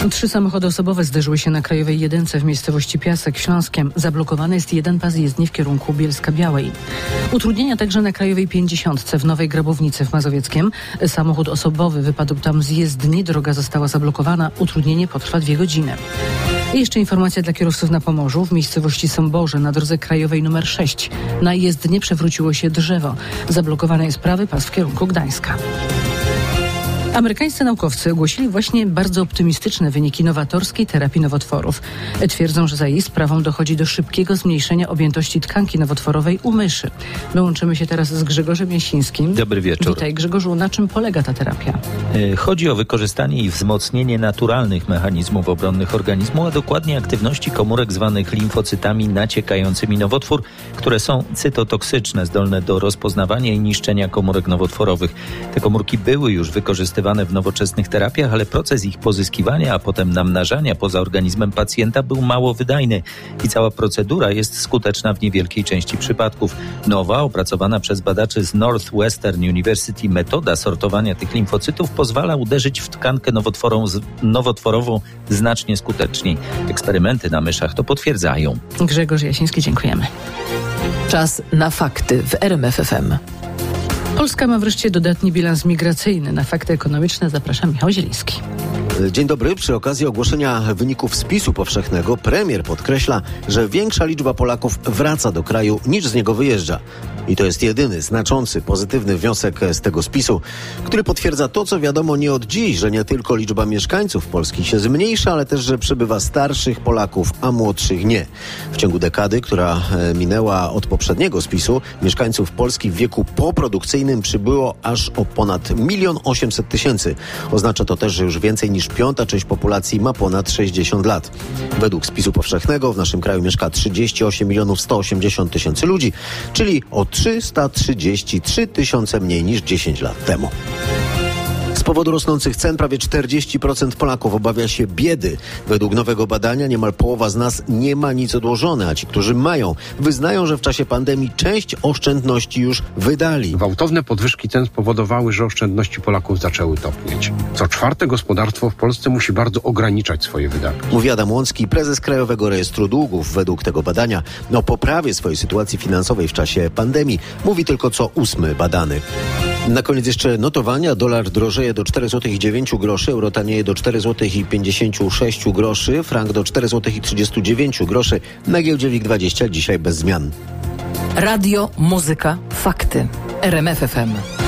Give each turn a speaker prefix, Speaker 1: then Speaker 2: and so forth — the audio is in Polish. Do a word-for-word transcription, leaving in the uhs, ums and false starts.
Speaker 1: Trzy samochody osobowe zderzyły się na Krajowej Jedynce w miejscowości Piasek Śląskiem. Zablokowany jest jeden pas jezdni w kierunku Bielska-Białej. Utrudnienia także na Krajowej Pięćdziesiątce w Nowej Grabownicy w Mazowieckiem. Samochód osobowy wypadł tam z jezdni, droga została zablokowana. Utrudnienie potrwa dwie godziny. I jeszcze informacja dla kierowców na Pomorzu. W miejscowości Sąborze na drodze krajowej numer sześć na jezdnię przewróciło się drzewo. Zablokowany jest prawy pas w kierunku Gdańska. Amerykańscy naukowcy ogłosili właśnie bardzo optymistyczne wyniki nowatorskiej terapii nowotworów. Twierdzą, że za jej sprawą dochodzi do szybkiego zmniejszenia objętości tkanki nowotworowej u myszy. My łączymy się teraz z Grzegorzem Jasińskim.
Speaker 2: Dobry wieczór.
Speaker 1: Witaj, Grzegorzu. Na czym polega ta terapia?
Speaker 2: Chodzi o wykorzystanie i wzmocnienie naturalnych mechanizmów obronnych organizmu, a dokładnie aktywności komórek zwanych limfocytami naciekającymi nowotwór, które są cytotoksyczne, zdolne do rozpoznawania i niszczenia komórek nowotworowych. Te komórki były już wykorzystywane w nowoczesnych terapiach, ale proces ich pozyskiwania, a potem namnażania poza organizmem pacjenta był mało wydajny i cała procedura jest skuteczna w niewielkiej części przypadków. Nowa, opracowana przez badaczy z Northwestern University metoda sortowania tych limfocytów pozwala uderzyć w tkankę nowotworową, nowotworową znacznie skuteczniej. Eksperymenty na myszach to potwierdzają.
Speaker 1: Grzegorz Jasiński, dziękujemy.
Speaker 3: Czas na fakty w R M F F M.
Speaker 1: Polska ma wreszcie dodatni bilans migracyjny. Na fakty ekonomiczne zapraszam Michał Zieliński.
Speaker 4: Dzień dobry. Przy okazji ogłoszenia wyników spisu powszechnego premier podkreśla, że większa liczba Polaków wraca do kraju niż z niego wyjeżdża. I to jest jedyny znaczący pozytywny wniosek z tego spisu, który potwierdza to, co wiadomo nie od dziś, że nie tylko liczba mieszkańców Polski się zmniejsza, ale też, że przybywa starszych Polaków, a młodszych nie. W ciągu dekady, która minęła od poprzedniego spisu, mieszkańców Polski w wieku poprodukcyjnym przybyło aż o ponad milion osiemset tysięcy. Oznacza to też, że już więcej niż piąta część populacji ma ponad sześćdziesiąt lat. Według spisu powszechnego w naszym kraju mieszka trzydzieści osiem milionów sto osiemdziesiąt tysięcy ludzi, czyli o trzysta trzydzieści trzy tysiące mniej niż dziesięć lat temu. Z powodu rosnących cen prawie czterdzieści procent Polaków obawia się biedy. Według nowego badania niemal połowa z nas nie ma nic odłożone, a ci, którzy mają, wyznają, że w czasie pandemii część oszczędności już wydali.
Speaker 5: Gwałtowne podwyżki cen spowodowały, że oszczędności Polaków zaczęły topnieć. Co czwarte gospodarstwo w Polsce musi bardzo ograniczać swoje wydatki.
Speaker 4: Mówi Adam Łącki, prezes Krajowego Rejestru Długów. Według tego badania o poprawie swojej sytuacji finansowej w czasie pandemii mówi tylko co ósmy badany. Na koniec jeszcze notowania. Dolar drożeje do cztery złote dziewięć groszy, euro tanieje do cztery złote pięćdziesiąt sześć groszy, frank do cztery złote trzydzieści dziewięć groszy. Na giełdzie WIG dwadzieścia dzisiaj bez zmian.
Speaker 3: Radio, muzyka, fakty. R M F F M.